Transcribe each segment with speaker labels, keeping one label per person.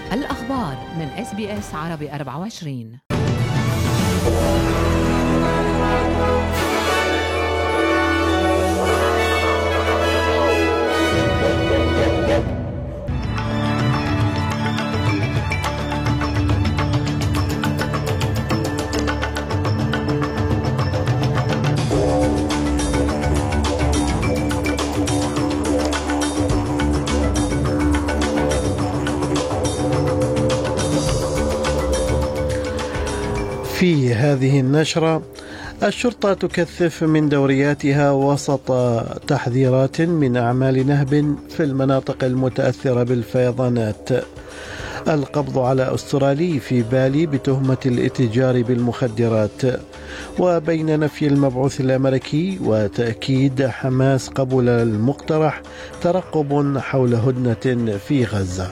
Speaker 1: الأخبار من SBS عربي 24.
Speaker 2: في هذه النشرة، الشرطة تكثف من دورياتها وسط تحذيرات من أعمال نهب في المناطق المتأثرة بالفيضانات. القبض على أسترالي في بالي بتهمة الاتجار بالمخدرات. وبين نفي المبعوث الأمريكي وتأكيد حماس قبول المقترح، ترقب حول هدنة في غزة.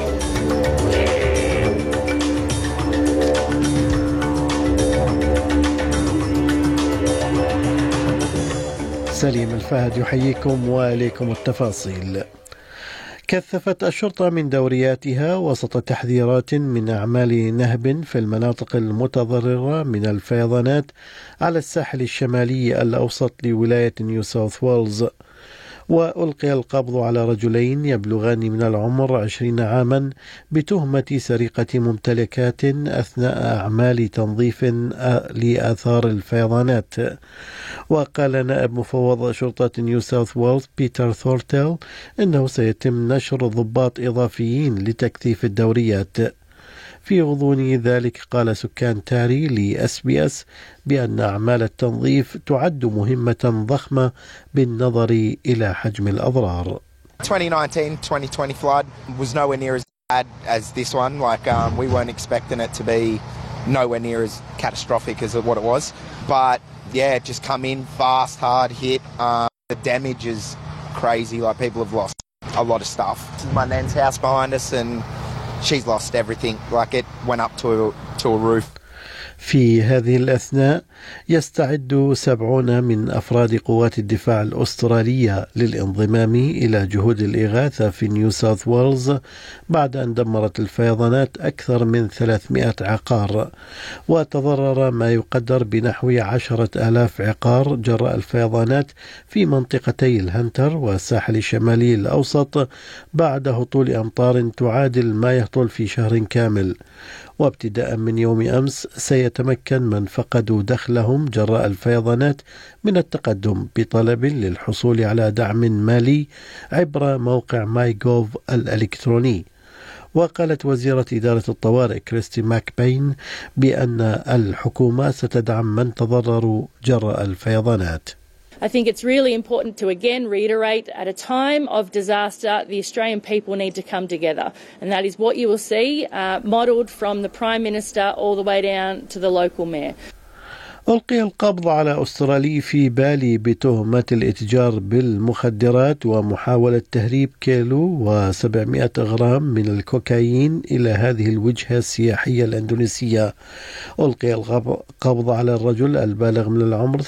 Speaker 2: سليم الفهد يحييكم وإليكم التفاصيل. كثفت الشرطة من دورياتها وسط تحذيرات من أعمال نهب في المناطق المتضررة من الفيضانات على الساحل الشمالي الأوسط لولاية نيو ساوث ويلز. وألقي القبض على رجلين يبلغان من العمر 20 عاما بتهمة سرقة ممتلكات أثناء أعمال تنظيف لآثار الفيضانات. وقال نائب مفوض شرطة نيو ساوث ويلز بيتر ثورتيل إنه سيتم نشر ضباط إضافيين لتكثيف الدوريات. في غضون ذلك، قال سكان تاري لSBS بأن أعمال التنظيف تعد مهمة ضخمة بالنظر إلى حجم الأضرار.
Speaker 3: 2019-2020 flood was nowhere near as bad as this one. We weren't expecting it to be nowhere near as catastrophic as what it was. But yeah, it just come in fast, hard hit. The damage is crazy. People have lost a lot of stuff. My nan's house behind us, and she's lost everything. It went up to a roof.
Speaker 2: في هذه الأثناء، يستعد 70 من أفراد قوات الدفاع الأسترالية للانضمام إلى جهود الإغاثة في نيو ساوث ويلز بعد أن دمرت الفيضانات أكثر من 300 عقار. وتضرر ما يقدر بنحو 10,000 عقار جراء الفيضانات في منطقتي الهنتر والساحل الشمالي الأوسط بعد هطول أمطار تعادل ما يهطل في شهر كامل. وابتداء من يوم أمس، سيتمكن من فقدوا دخلهم جراء الفيضانات من التقدم بطلب للحصول على دعم مالي عبر موقع ماي جوف الإلكتروني. وقالت وزيرة إدارة الطوارئ كريستي ماكبين بأن الحكومة ستدعم من تضرروا جراء الفيضانات.
Speaker 4: I think it's really important to again reiterate, at a time of disaster, the Australian people need to come together. And that is what you will see modelled from the Prime Minister all the way down to the local mayor.
Speaker 2: ألقي القبض على أسترالي في بالي بتهمة الاتجار بالمخدرات ومحاولة تهريب كيلو و700 غرام من الكوكايين إلى هذه الوجهة السياحية الأندونيسية. ألقي القبض على الرجل البالغ من العمر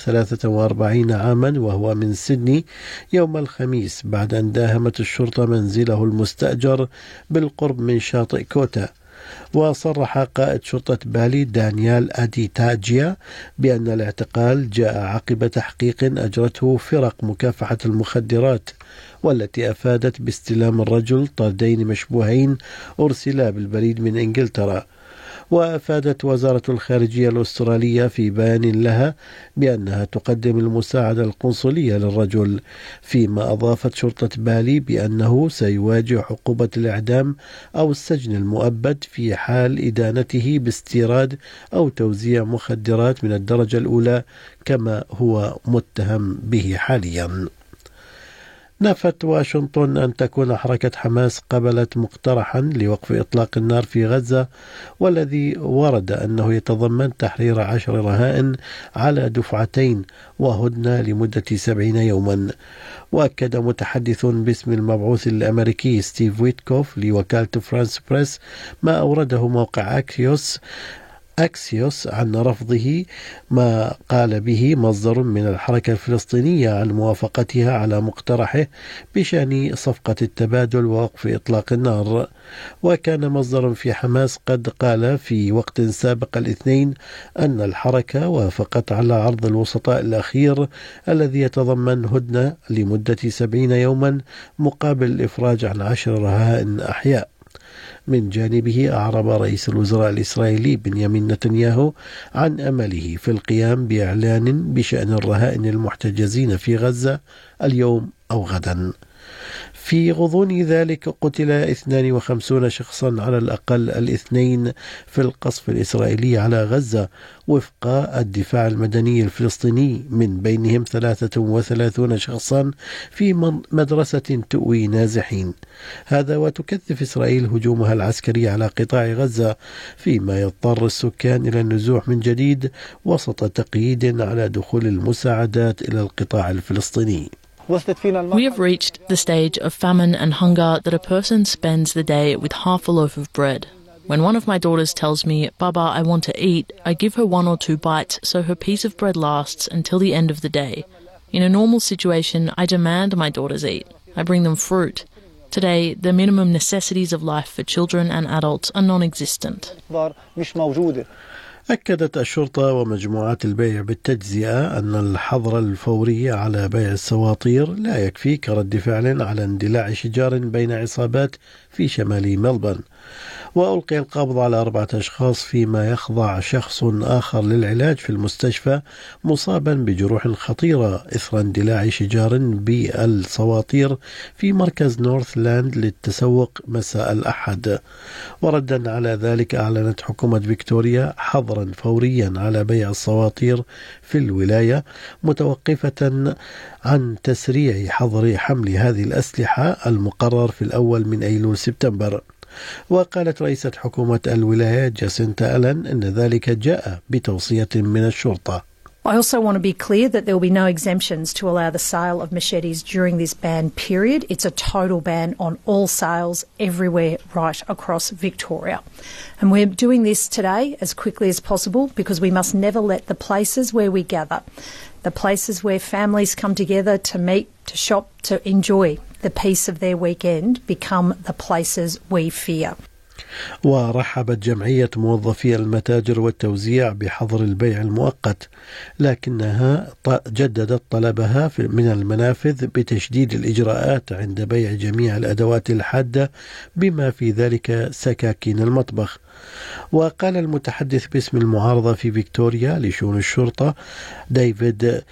Speaker 2: 43 عاما وهو من سيدني يوم الخميس بعد أن داهمت الشرطة منزله المستأجر بالقرب من شاطئ كوتا. وصرح قائد شرطة بالي دانيال أديتاجيا بأن الاعتقال جاء عقب تحقيق أجرته فرق مكافحة المخدرات، والتي أفادت باستلام الرجل طردين مشبوهين أرسلا بالبريد من إنجلترا. وأفادت وزارة الخارجية الأسترالية في بيان لها بأنها تقدم المساعدة القنصلية للرجل، فيما أضافت شرطة بالي بأنه سيواجه عقوبة الإعدام أو السجن المؤبد في حال إدانته باستيراد أو توزيع مخدرات من الدرجة الأولى كما هو متهم به حاليا. نفت واشنطن أن تكون حركة حماس قبلت مقترحا لوقف إطلاق النار في غزة، والذي ورد أنه يتضمن تحرير 10 رهائن على دفعتين وهدنة لمدة 70 يوما. وأكد متحدث باسم المبعوث الأمريكي ستيف ويتكوف لوكالة فرانس بريس ما أورده موقع أكسيوس أكسيوس عن رفضه ما قال به مصدر من الحركة الفلسطينية عن موافقتها على مقترحه بشأن صفقة التبادل ووقف إطلاق النار. وكان مصدر في حماس قد قال في وقت سابق الاثنين أن الحركة وافقت على عرض الوسطاء الأخير الذي يتضمن هدنة لمدة 70 يوما مقابل الإفراج عن 10 رهائن أحياء. من جانبه أعرب رئيس الوزراء الإسرائيلي بنيامين نتنياهو عن أمله في القيام بإعلان بشأن الرهائن المحتجزين في غزة اليوم أو غدا. في غضون ذلك قتل 52 شخصا على الأقل الاثنين في القصف الإسرائيلي على غزة وفق الدفاع المدني الفلسطيني، من بينهم 33 شخصا في مدرسة تؤوي نازحين. هذا وتكثف إسرائيل هجومها العسكري على قطاع غزة، فيما يضطر السكان إلى النزوح من جديد وسط تقييد على دخول المساعدات إلى القطاع الفلسطيني.
Speaker 5: We have reached the stage of famine and hunger that a person spends the day with half a loaf of bread. When one of my daughters tells me, "Baba, I want to eat," I give her 1 or 2 bites so her piece of bread lasts until the end of the day. In a normal situation, I demand my daughters eat. I bring them fruit. Today, the minimum necessities of life for children and adults are non-existent.
Speaker 2: أكدت الشرطة ومجموعات البيع بالتجزئة أن الحظر الفوري على بيع السواطير لا يكفي كرد فعل على اندلاع شجار بين عصابات في شمال ملبورن. وألقي القبض على 4 أشخاص، فيما يخضع شخص آخر للعلاج في المستشفى مصابا بجروح خطيرة إثر اندلاع شجار بالسواطير في مركز نورثلاند للتسوق مساء الأحد. وردا على ذلك أعلنت حكومة فيكتوريا حظرا فوريا على بيع السواطير في الولاية، متوقفة عن تسريع حظر حمل هذه الأسلحة المقرر في الأول من أيلول سبتمبر. وقالت رئيسة حكومة الولاية جاسينتا ألان أن ذلك جاء بتوصية من الشرطة.
Speaker 6: I also want to be clear that there will be no exemptions to allow the sale of machetes during this ban period. It's a total ban on all sales everywhere right across Victoria. And we're doing this today as quickly as possible because we must never let the places where we gather, the places where families come together to meet, to shop, to enjoy the peace of their weekend, become the places we fear.
Speaker 2: ورحبت جمعية موظفي المتاجر والتوزيع بحظر البيع المؤقت، لكنها جددت طلبها من المنافذ بتشديد الإجراءات عند بيع جميع الأدوات الحادة بما في ذلك سكاكين المطبخ. وقال المتحدث باسم المعارضة في فيكتوريا لشؤون الشرطة ديفيد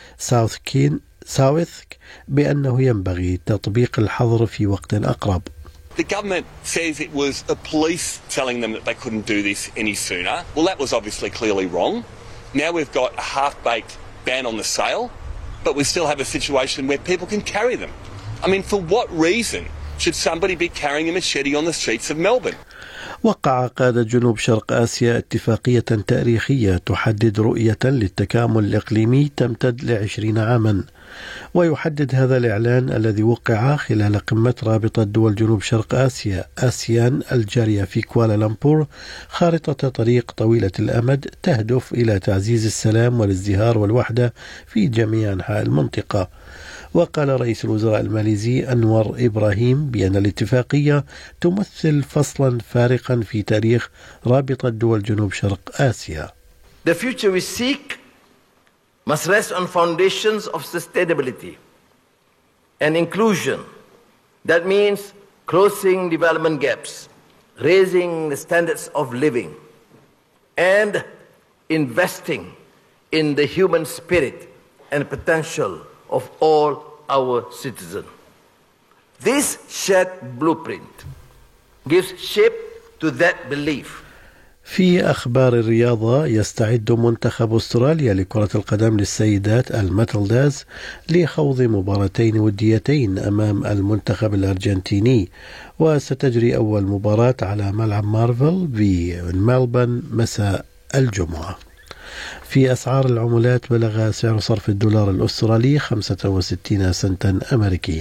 Speaker 2: ساوث بأنه ينبغي تطبيق الحظر في وقت أقرب.
Speaker 7: The government says it was the police telling them that they couldn't do this any sooner. Well, that was obviously clearly wrong. Now we've got a half-baked ban on the sale, but we still have a situation where people can carry them. I mean, for what reason should somebody be carrying a machete on the streets of Melbourne?
Speaker 2: وقع قادة جنوب شرق آسيا اتفاقية تاريخية تحدد رؤية للتكامل الإقليمي تمتد ل20 عاما. ويحدد هذا الإعلان الذي وقع خلال قمة رابطة دول جنوب شرق آسيا آسيان الجارية في كوالالمبور خارطة طريق طويلة الأمد تهدف إلى تعزيز السلام والازدهار والوحدة في جميع أنحاء المنطقة. وقال رئيس الوزراء الماليزي أنور إبراهيم بأن الاتفاقية تمثل فصلا فارقا في تاريخ رابطة دول جنوب شرق آسيا.
Speaker 8: The future we seek must rest on foundations of sustainability and inclusion. That means closing development gaps, raising the standards of living, and investing in the human spirit and potential of all our citizens. This shared blueprint gives shape to that belief.
Speaker 2: في أخبار الرياضة، يستعد منتخب أستراليا لكرة القدم للسيدات الماتلداز لخوض مباراتين وديتين أمام المنتخب الأرجنتيني، وستجري أول مباراة على ملعب مارفل بملبورن مساء الجمعة. في أسعار العملات، بلغ سعر صرف الدولار الأسترالي 65 سنتا أمريكيا،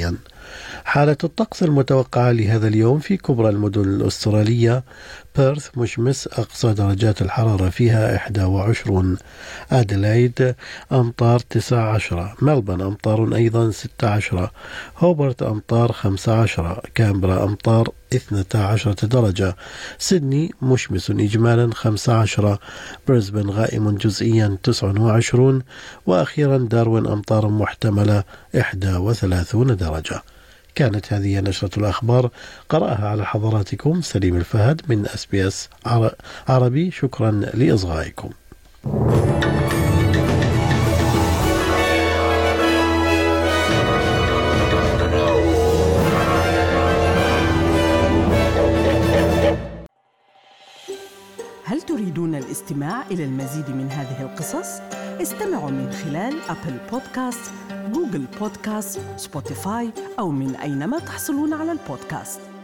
Speaker 2: حالة الطقس المتوقعة لهذا اليوم في كبرى المدن الأسترالية: بيرث مشمس أقصى درجات الحرارة فيها 21، أديلايد أمطار 19، ملبن أمطار أيضا 16، هوبرت أمطار 15، كامبرا أمطار 12 درجة، سيدني مشمس إجمالا 15، بريسبن غائم جزئيا 29، وأخيرا داروين أمطار محتملة 31 درجة. كانت هذه نشرة الأخبار، قرأها على حضراتكم سليم الفهد من SBS عربي. شكرا لإصغائكم.
Speaker 9: هل تريدون الاستماع إلى المزيد من هذه القصص؟ استمعوا من خلال أبل بودكاست، جوجل بودكاست، سبوتيفاي أو من أينما تحصلون على البودكاست.